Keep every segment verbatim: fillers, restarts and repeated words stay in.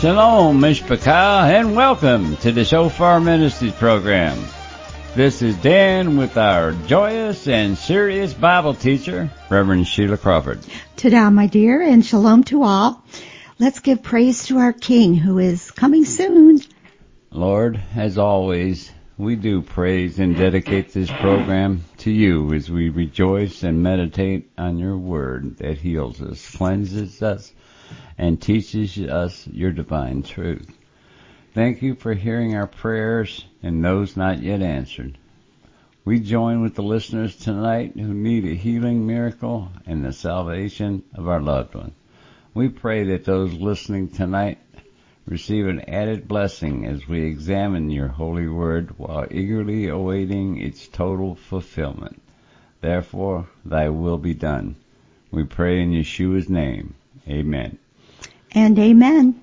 Shalom, Mishpachah, and welcome to the Shofar Ministries program. This is Dan with our joyous and serious Bible teacher, Reverend Sheila Crawford. Ta-da, my dear, and shalom to all. Let's give praise to our King who is coming soon. Lord, as always, we do praise and dedicate this program to you as we rejoice and meditate on your word that heals us, cleanses us, and teaches us your divine truth. Thank you for hearing our prayers and those not yet answered. We join with the listeners tonight who need a healing miracle and the salvation of our loved one. We pray that those listening tonight receive an added blessing as we examine your holy word while eagerly awaiting its total fulfillment. Therefore, thy will be done. We pray in Yeshua's name. Amen. And amen.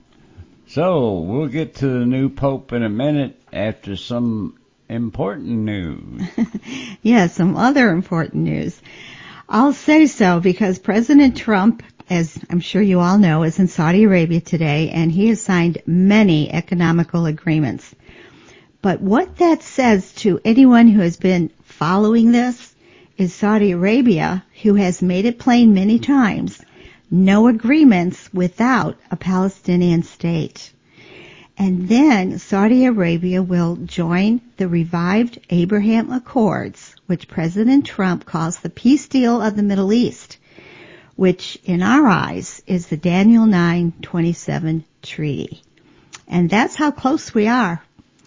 So, we'll get to the new Pope in a minute after some important news. Yes, some other important news. I'll say so because President Trump, as I'm sure you all know, is in Saudi Arabia today, and he has signed many economical agreements. But what that says to anyone who has been following this is Saudi Arabia, who has made it plain many times, no agreements without a Palestinian state. And then Saudi Arabia will join the revived Abraham Accords, which President Trump calls the peace deal of the Middle East, which in our eyes is the Daniel nine twenty-seven treaty. And that's how close we are.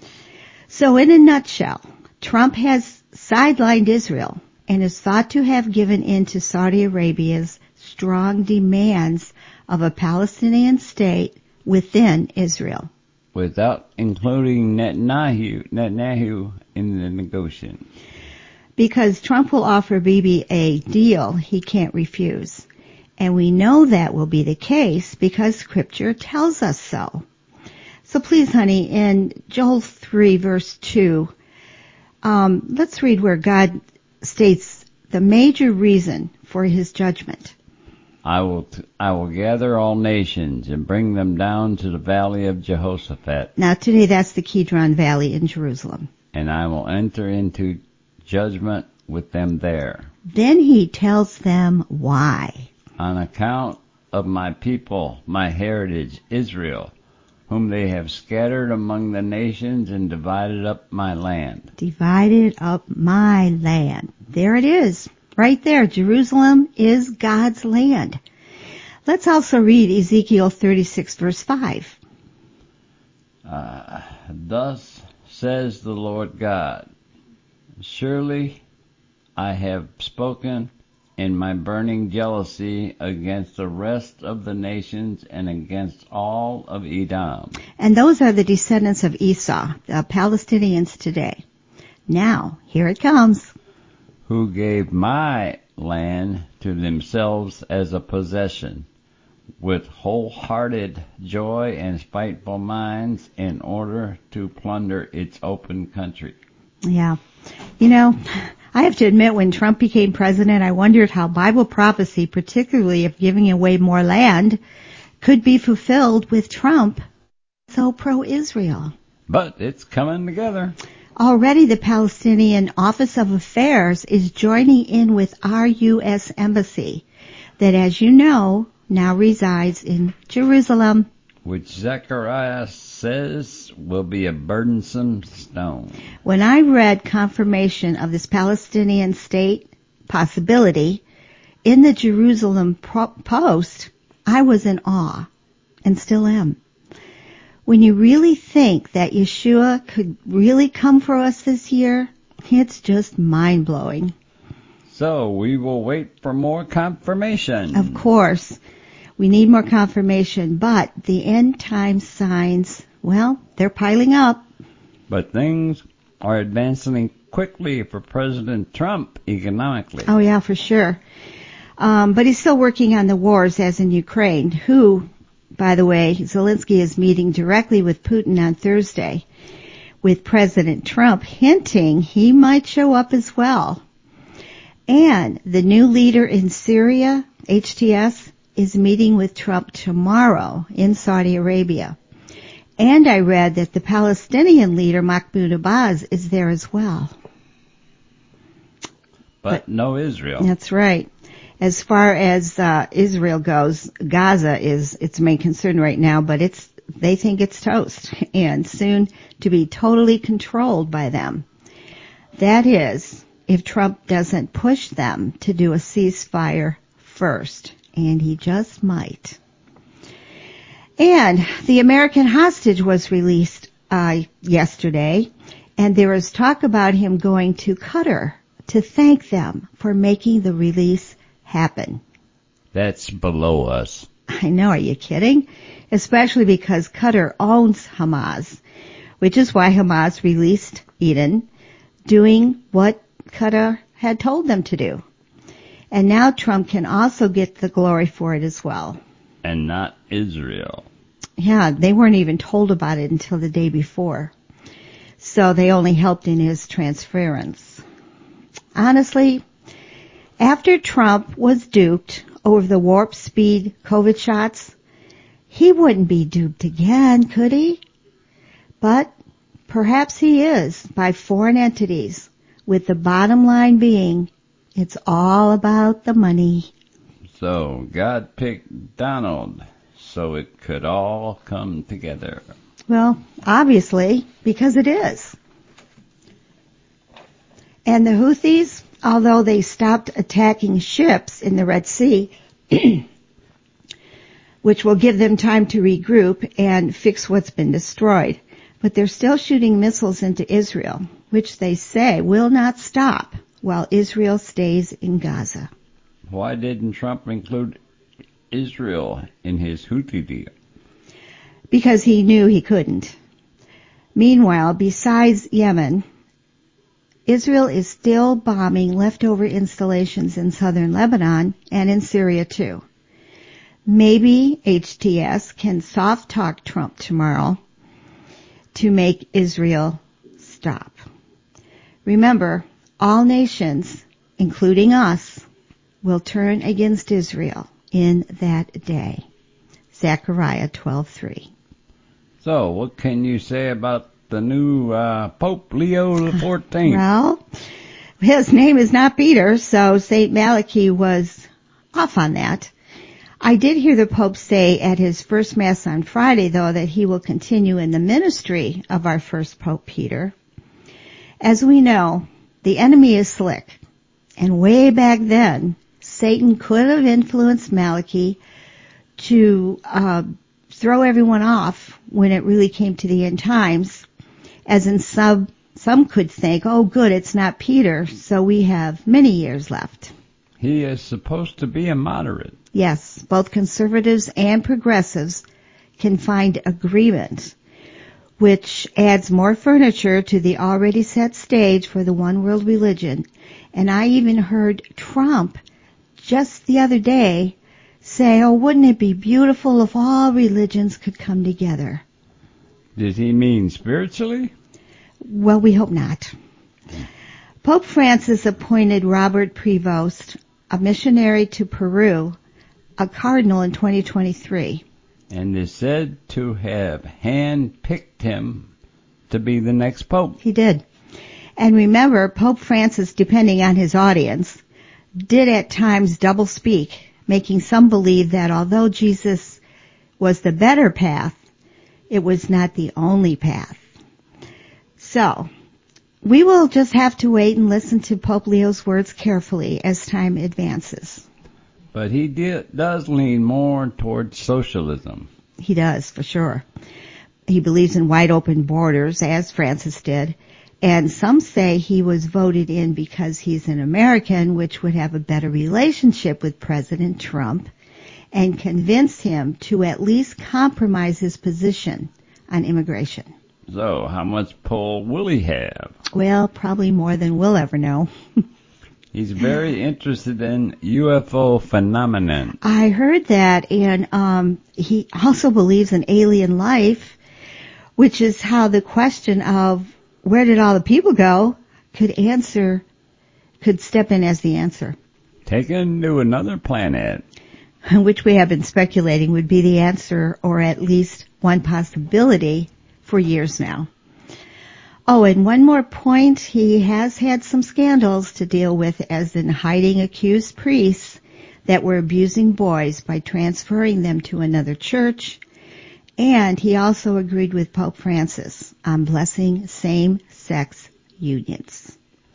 So in a nutshell, Trump has sidelined Israel and is thought to have given in to Saudi Arabia's strong demands of a Palestinian state within Israel. Without including Netanyahu, Netanyahu in the negotiation. Because Trump will offer Bibi a deal he can't refuse. And we know that will be the case because Scripture tells us so. So please, honey, in Joel three, verse two, um, let's read where God states the major reason for his judgment. I will t- I will gather all nations and bring them down to the valley of Jehoshaphat. Now today that's the Kidron Valley in Jerusalem. And I will enter into judgment with them there. Then he tells them why. On account of my people, my heritage, Israel, whom they have scattered among the nations and divided up my land. Divided up my land. There it is. Right there, Jerusalem is God's land. Let's also read Ezekiel thirty-six, verse five. Uh, Thus says the Lord God, surely I have spoken in my burning jealousy against the rest of the nations and against all of Edom. And those are the descendants of Esau, the Palestinians today. Now, here it comes. Who gave my land to themselves as a possession, with wholehearted joy and spiteful minds, in order to plunder its open country. Yeah. You know, I have to admit, when Trump became president, I wondered how Bible prophecy, particularly of giving away more land, could be fulfilled with Trump so pro-Israel. But it's coming together. Already the Palestinian Office of Affairs is joining in with our U S Embassy that, as you know, now resides in Jerusalem. Which Zechariah says will be a burdensome stone. When I read confirmation of this Palestinian state possibility in the Jerusalem Post, I was in awe, and still am. When you really think that Yeshua could really come for us this year, it's just mind-blowing. So we will wait for more confirmation. Of course. We need more confirmation, but the end time signs, well, they're piling up. But things are advancing quickly for President Trump economically. Oh, yeah, for sure. Um, but he's still working on the wars, as in Ukraine, who, by the way, Zelensky is meeting directly with Putin on Thursday, with President Trump hinting he might show up as well. And the new leader in Syria, H T S, is meeting with Trump tomorrow in Saudi Arabia. And I read that the Palestinian leader, Mahmoud Abbas, is there as well. But, but no Israel. That's right. As far as uh, Israel goes, Gaza is its main concern right now, but it's they think it's toast and soon to be totally controlled by them. That is, if Trump doesn't push them to do a ceasefire first, and he just might. And the American hostage was released uh, yesterday, and there is talk about him going to Qatar to thank them for making the release happen. That's below us. I know, are you kidding? Especially because Qatar owns Hamas, which is why Hamas released Eden, doing what Qatar had told them to do. And now Trump can also get the glory for it as well. And not Israel. Yeah, they weren't even told about it until the day before. So they only helped in his transference. Honestly, after Trump was duped over the warp speed COVID shots, he wouldn't be duped again, could he? But perhaps he is by foreign entities, with the bottom line being it's all about the money. So God picked Donald so it could all come together. Well, obviously, because it is. And the Houthis, although they stopped attacking ships in the Red Sea, which will give them time to regroup and fix what's been destroyed, but they're still shooting missiles into Israel, which they say will not stop while Israel stays in Gaza. Why didn't Trump include Israel in his Houthi deal? Because he knew he couldn't. Meanwhile, besides Yemen, Israel is still bombing leftover installations in southern Lebanon and in Syria too. Maybe H T S can soft talk Trump tomorrow to make Israel stop. Remember, all nations, including us, will turn against Israel in that day. Zechariah twelve three. So, what can you say about the new uh, Pope Leo the fourteenth? Well, his name is not Peter, so Saint Malachi was off on that. I did hear the Pope say at his first Mass on Friday, though, that he will continue in the ministry of our first Pope Peter. As we know, the enemy is slick, and way back then, Satan could have influenced Malachi to uh, throw everyone off when it really came to the end times, as in some, some could think, oh good, it's not Peter, so we have many years left. He is supposed to be a moderate. Yes, both conservatives and progressives can find agreement, which adds more furniture to the already set stage for the one world religion. And I even heard Trump just the other day say, oh, wouldn't it be beautiful if all religions could come together? Did he mean spiritually? Well, we hope not. Pope Francis appointed Robert Prevost, a missionary to Peru, a cardinal in twenty twenty-three. And is said to have hand-picked him to be the next pope. He did. And remember, Pope Francis, depending on his audience, did at times double speak, making some believe that although Jesus was the better path, it was not the only path. So, we will just have to wait and listen to Pope Leo's words carefully as time advances. But he did, does lean more towards socialism. He does, for sure. He believes in wide open borders, as Francis did. And some say he was voted in because he's an American, which would have a better relationship with President Trump and convince him to at least compromise his position on immigration. So, how much pull will he have? Well, probably more than we'll ever know. He's very interested in U F O phenomenon. I heard that, and um, he also believes in alien life, which is how the question of where did all the people go could answer, could step in as the answer. Taken to another planet. Which we have been speculating would be the answer, or at least one possibility for years now. Oh, and one more point, he has had some scandals to deal with, as in hiding accused priests that were abusing boys by transferring them to another church, and he also agreed with Pope Francis on blessing same-sex unions.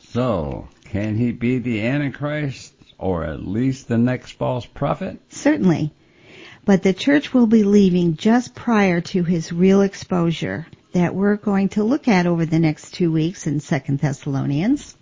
So, can he be the Antichrist, or at least the next false prophet? Certainly. But the church will be leaving just prior to his real exposure that we're going to look at over the next two weeks in Second Thessalonians.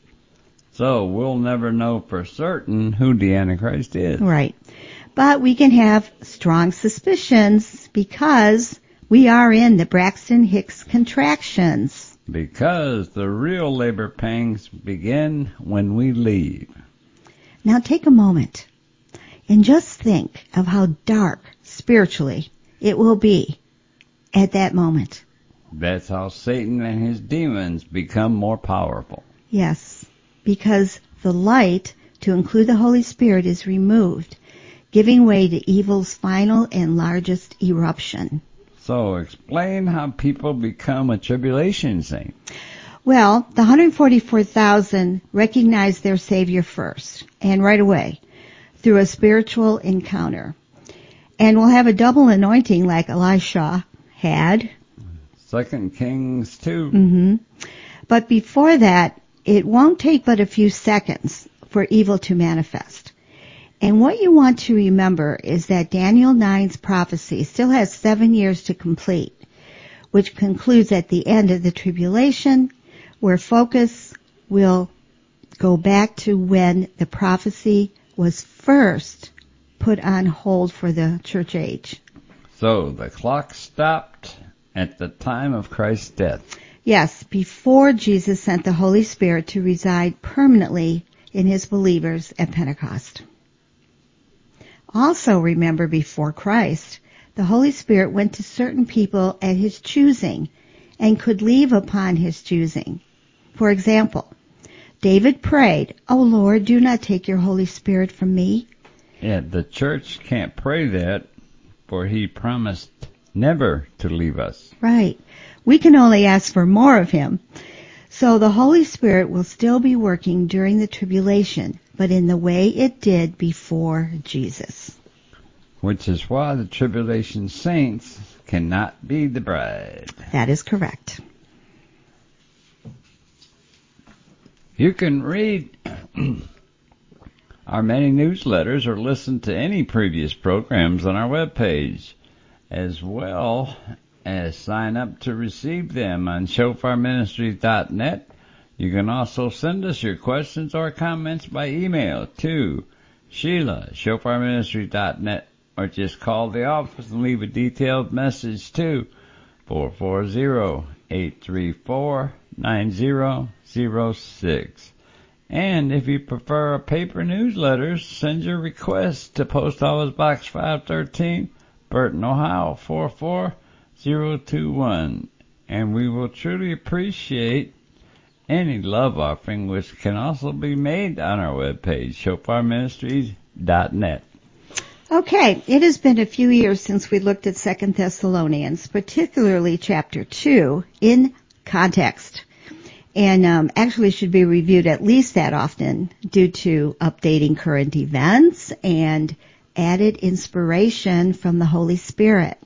So we'll never know for certain who the Antichrist is. Right. But we can have strong suspicions because we are in the Braxton-Hicks contractions. Because the real labor pangs begin when we leave. Now take a moment and just think of how dark spiritually it will be at that moment. That's how Satan and his demons become more powerful. Yes, because the light, to include the Holy Spirit, is removed, giving way to evil's final and largest eruption. So explain how people become a tribulation saint. Well, the one hundred forty-four thousand recognize their Savior first, and right away, through a spiritual encounter. And will have a double anointing like Elisha had. Second Kings two. Mm-hmm. But before that, it won't take but a few seconds for evil to manifest. And what you want to remember is that Daniel nine's prophecy still has seven years to complete, which concludes at the end of the tribulation, where focus will go back to when the prophecy was first put on hold for the church age. So the clock stopped at the time of Christ's death. Yes, before Jesus sent the Holy Spirit to reside permanently in his believers at Pentecost. Also remember, before Christ, the Holy Spirit went to certain people at his choosing and could leave upon his choosing. For example, David prayed, "O Lord, do not take your Holy Spirit from me." Yeah, the church can't pray that, for he promised never to leave us. Right. We can only ask for more of him. So the Holy Spirit will still be working during the tribulation, but in the way it did before Jesus. Which is why the tribulation saints cannot be the bride. That is correct. You can read our many newsletters or listen to any previous programs on our webpage, as well as sign up to receive them on shofar ministries dot net. You can also send us your questions or comments by email to Sheila at shofar ministries dot net, or just call the office and leave a detailed message to four four zero, eight three four, nine zero zero six. And if you prefer a paper newsletter, send your request to Post Office Box five thirteen, Burton, Ohio four four zero two one. And we will truly appreciate any love offering, which can also be made on our webpage, shofar ministries dot net. Okay, it has been a few years since we looked at Second Thessalonians, particularly chapter two, in context. And um, actually should be reviewed at least that often due to updating current events and added inspiration from the Holy Spirit.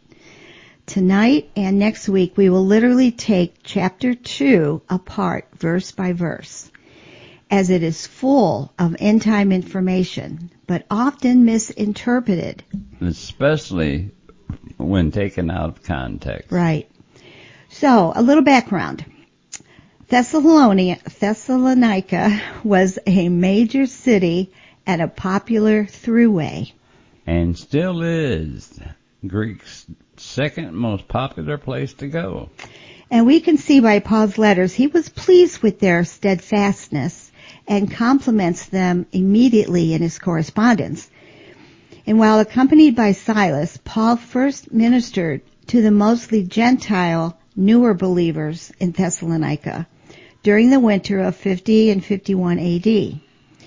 Tonight and next week we will literally take chapter two apart verse by verse, as it is full of end-time information, but often misinterpreted. Especially when taken out of context. Right. So, a little background. Thessalonica, Thessalonica was a major city and a popular throughway. And still is Greece's second most popular place to go. And we can see by Paul's letters he was pleased with their steadfastness and compliments them immediately in his correspondence. And while accompanied by Silas, Paul first ministered to the mostly Gentile, newer believers in Thessalonica during the winter of fifty and fifty-one A D.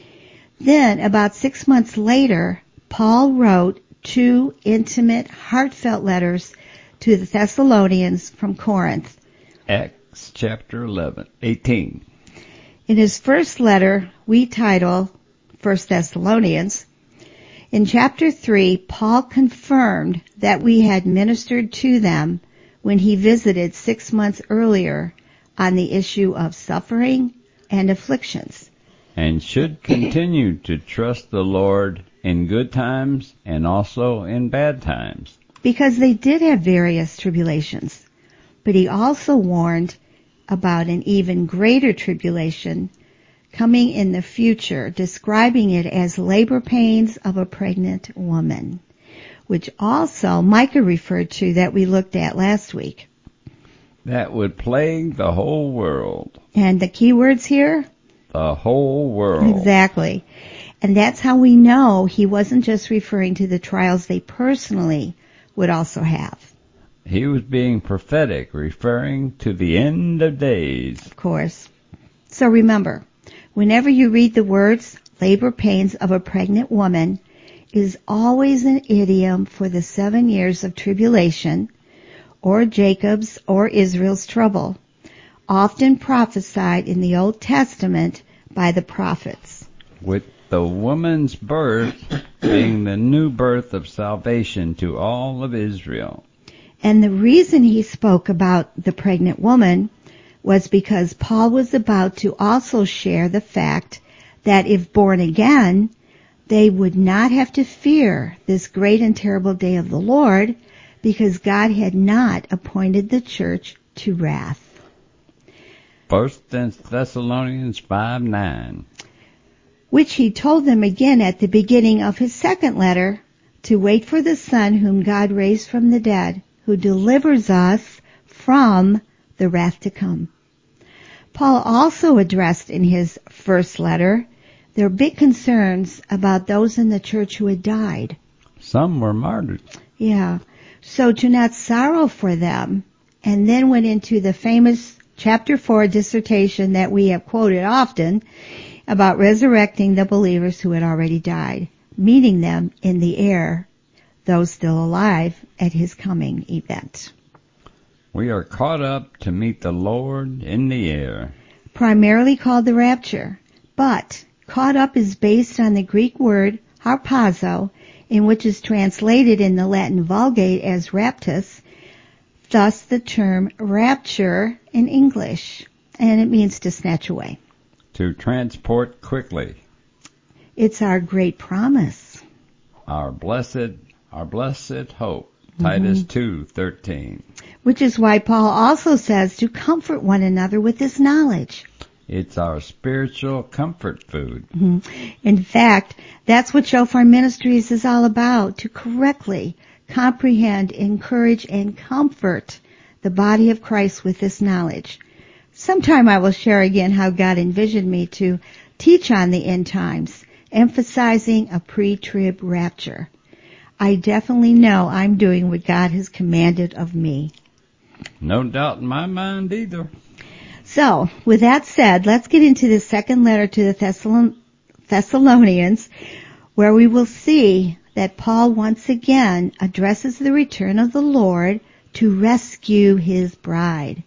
Then, about six months later, Paul wrote two intimate, heartfelt letters to the Thessalonians from Corinth Acts chapter eleven, eighteen. In his first letter, we title First Thessalonians. In chapter three, Paul confirmed that we had ministered to them when he visited six months earlier on the issue of suffering and afflictions. And should continue to trust the Lord in good times and also in bad times. Because they did have various tribulations. But he also warned about an even greater tribulation coming in the future, describing it as labor pains of a pregnant woman, which also Micah referred to that we looked at last week. That would plague the whole world. And the key words here? The whole world. Exactly. And that's how we know he wasn't just referring to the trials they personally would also have. He was being prophetic, referring to the end of days. Of course. So remember, whenever you read the words, labor pains of a pregnant woman is always an idiom for the seven years of tribulation, or Jacob's or Israel's trouble, often prophesied in the Old Testament by the prophets. With the woman's birth being the new birth of salvation to all of Israel. And the reason he spoke about the pregnant woman was because Paul was about to also share the fact that if born again, they would not have to fear this great and terrible day of the Lord, because God had not appointed the church to wrath. First Thessalonians five nine. Which he told them again at the beginning of his second letter, to wait for the Son whom God raised from the dead, who delivers us from the wrath to come. Paul also addressed in his first letter their big concerns about those in the church who had died. Some were martyred. Yeah. So to not sorrow for them, and then went into the famous chapter four dissertation that we have quoted often about resurrecting the believers who had already died, meeting them in the air, those still alive at his coming event. We are caught up to meet the Lord in the air. Primarily called the rapture, but caught up is based on the Greek word harpazo, in which is translated in the Latin Vulgate as raptus, thus the term rapture in English, and it means to snatch away. To transport quickly. It's our great promise. Our blessed, our blessed hope. Mm-hmm. Titus two thirteen. Which is why Paul also says to comfort one another with this knowledge. It's our spiritual comfort food. Mm-hmm. In fact, that's what Shofar Ministries is all about, to correctly comprehend, encourage, and comfort the body of Christ with this knowledge. Sometime I will share again how God envisioned me to teach on the end times, emphasizing a pre-trib rapture. I definitely know I'm doing what God has commanded of me. No doubt in my mind either. So, with that said, let's get into the second letter to the Thessalon- Thessalonians, where we will see that Paul once again addresses the return of the Lord to rescue his bride,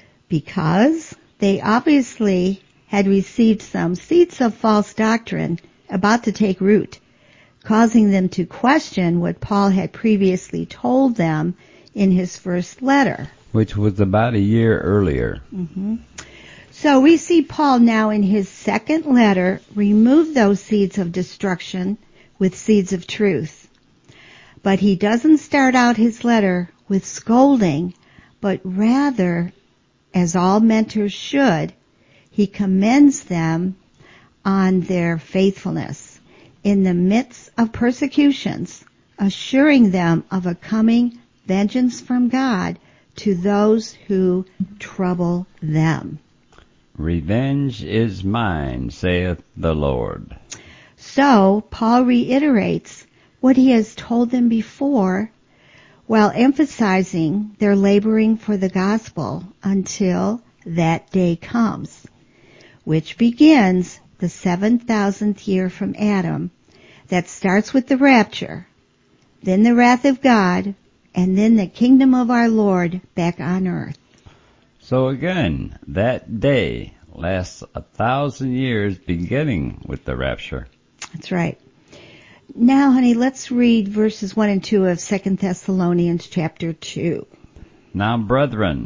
because they obviously had received some seeds of false doctrine about to take root, causing them to question what Paul had previously told them in his first letter. Which was about a year earlier. Mm-hmm. So we see Paul now in his second letter remove those seeds of destruction with seeds of truth. But he doesn't start out his letter with scolding, but rather, as all mentors should, he commends them on their faithfulness in the midst of persecutions, assuring them of a coming vengeance from God to those who trouble them. Revenge is mine, saith the Lord. So Paul reiterates what he has told them before, while emphasizing their laboring for the gospel until that day comes, which begins the seven thousandth year from Adam, that starts with the rapture, then the wrath of God, and then the kingdom of our Lord back on earth. So again, that day lasts a thousand years beginning with the rapture. That's right. Now, honey, let's read verses one and two of Second Thessalonians chapter two. Now, brethren,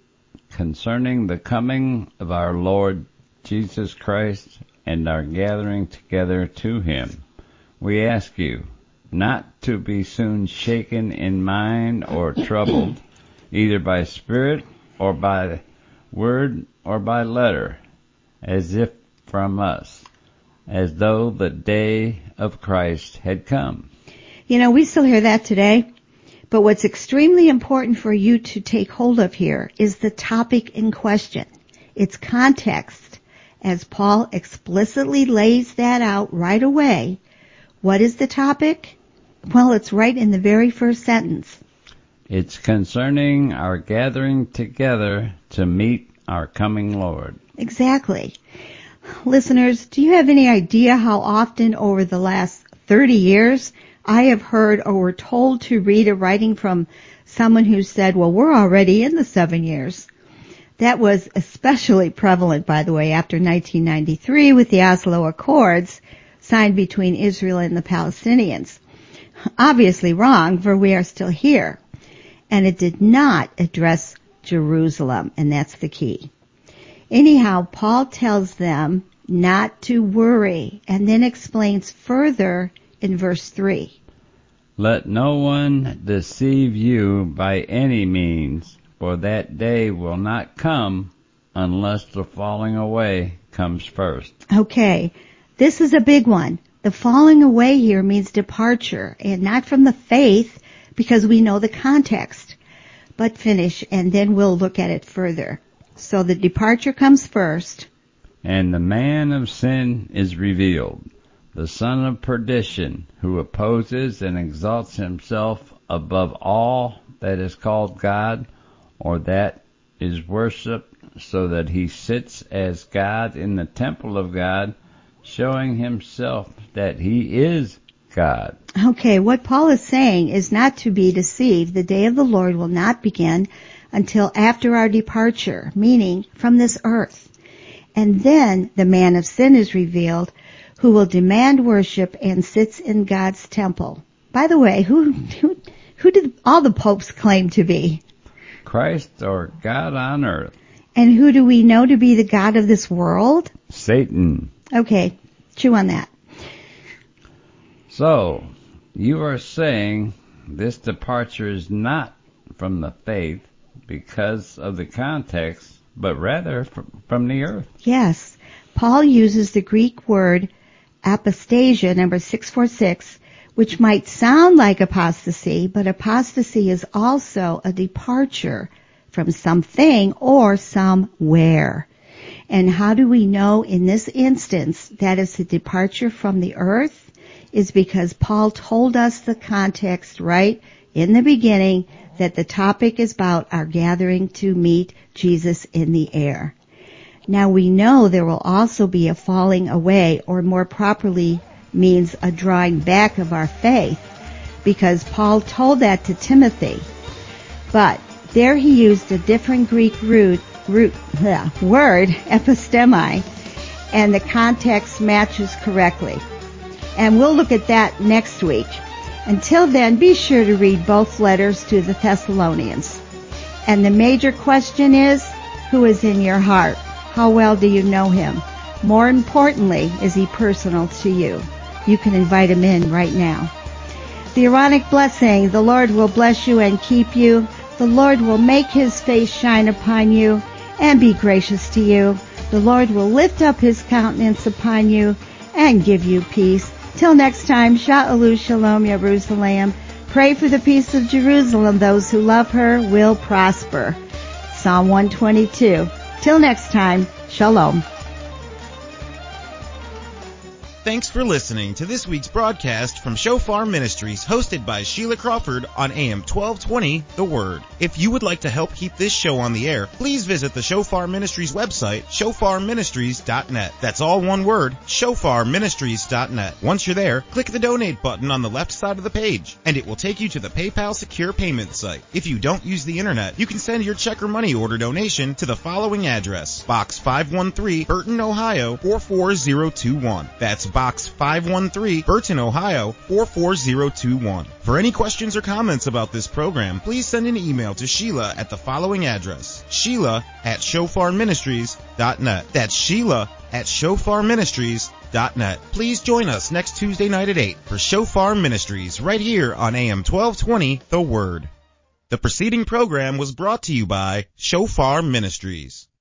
concerning the coming of our Lord Jesus Christ and our gathering together to him, we ask you not to be soon shaken in mind or troubled, either by spirit or by word or by letter, as if from us, as though the day of Christ had come. You know, we still hear that today, but what's extremely important for you to take hold of here is the topic in question, its context, as Paul explicitly lays that out right away. What is the topic? Well, it's right in the very first sentence. It's concerning our gathering together to meet our coming Lord. Exactly. Listeners, do you have any idea how often over the last thirty years I have heard or were told to read a writing from someone who said, well, we're already in the seven years. That was especially prevalent, by the way, after nineteen ninety-three with the Oslo Accords signed between Israel and the Palestinians. Obviously wrong, for we are still here. And it did not address Jerusalem, and that's the key. Anyhow, Paul tells them not to worry, and then explains further in verse three. Let no one deceive you by any means, for that day will not come unless the falling away comes first. Okay, this is a big one. The falling away here means departure, and not from the faith, because we know the context. But finish, and then we'll look at it further. So the departure comes first. And the man of sin is revealed, the son of perdition, who opposes and exalts himself above all that is called God, or that is worshipped, so that he sits as God in the temple of God, showing himself that he is God. Okay, what Paul is saying is not to be deceived. The day of the Lord will not begin until after our departure, meaning from this earth. And then the man of sin is revealed, who will demand worship and sits in God's temple. By the way, who who, who did all the popes claim to be? Christ, or God on earth. And who do we know to be the God of this world? Satan. Okay, chew on that. So, you are saying this departure is not from the faith because of the context, but rather from the earth. Yes. Paul uses the Greek word apostasia, number six forty-six, which might sound like apostasy, but apostasy is also a departure from something or somewhere. And how do we know in this instance that it's a departure from the earth? Is because Paul told us the context right in the beginning that the topic is about our gathering to meet Jesus in the air. Now we know there will also be a falling away, or more properly means a drawing back of our faith, because Paul told that to Timothy. But there he used a different Greek root, root bleh, word, epistemi, and the context matches correctly. And we'll look at that next week. Until then, be sure to read both letters to the Thessalonians. And the major question is, who is in your heart? How well do you know him? More importantly, is he personal to you? You can invite him in right now. The Aaronic blessing, the Lord will bless you and keep you. The Lord will make his face shine upon you and be gracious to you. The Lord will lift up his countenance upon you and give you peace. Till next time, Sha'alu Shalom Jerusalem. Pray for the peace of Jerusalem. Those who love her will prosper. Psalm one twenty-two. Till next time, Shalom. Thanks for listening to this week's broadcast from Shofar Ministries, hosted by Sheila Crawford on A M twelve twenty, The Word. If you would like to help keep this show on the air, please visit the Shofar Ministries website, shofar ministries dot net. That's all one word, shofar ministries dot net. Once you're there, click the donate button on the left side of the page, and it will take you to the PayPal secure payment site. If you don't use the internet, you can send your check or money order donation to the following address: Box five one three, Burton, Ohio four four zero two one. That's Box five one three, Burton, Ohio four four zero two one. For any questions or comments about this program, please send an email to Sheila at the following address: Sheila at shofar ministries dot net. That's Sheila at shofar ministries dot net. Please join us next Tuesday night at eight for Shofar Ministries right here on A M twelve twenty, The Word. The preceding program was brought to you by Shofar Ministries.